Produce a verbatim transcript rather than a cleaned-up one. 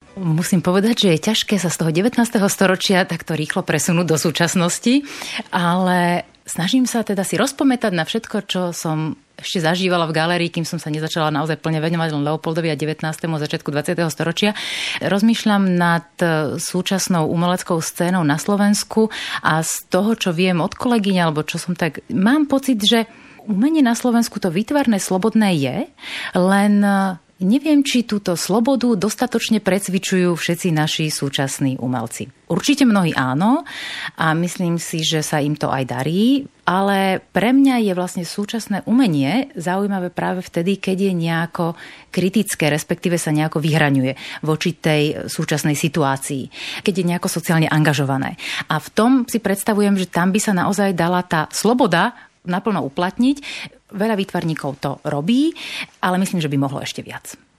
Musím povedať, že je ťažké sa z toho devätnásteho storočia takto rýchlo presunúť do súčasnosti, ale snažím sa teda si rozpamätať na všetko, čo som ešte zažívala v galérii, kým som sa nezačala naozaj plne venovať len Leopoldovi a devätnástému začiatku dvadsiateho storočia. Rozmýšľam nad súčasnou umeleckou scénou na Slovensku a z toho, čo viem od kolegyň, alebo čo som tak... Mám pocit, že umenie na Slovensku to výtvarné slobodné je, len neviem, či túto slobodu dostatočne precvičujú všetci naši súčasní umelci. Určite mnohí áno a myslím si, že sa im to aj darí, ale pre mňa je vlastne súčasné umenie zaujímavé práve vtedy, keď je nejako kritické, respektíve sa nejako vyhraňuje voči tej súčasnej situácii, keď je nejako sociálne angažované. A v tom si predstavujem, že tam by sa naozaj dala tá sloboda naplno uplatniť. Veľa výtvarníkov to robí, ale myslím, že by mohlo ešte viac.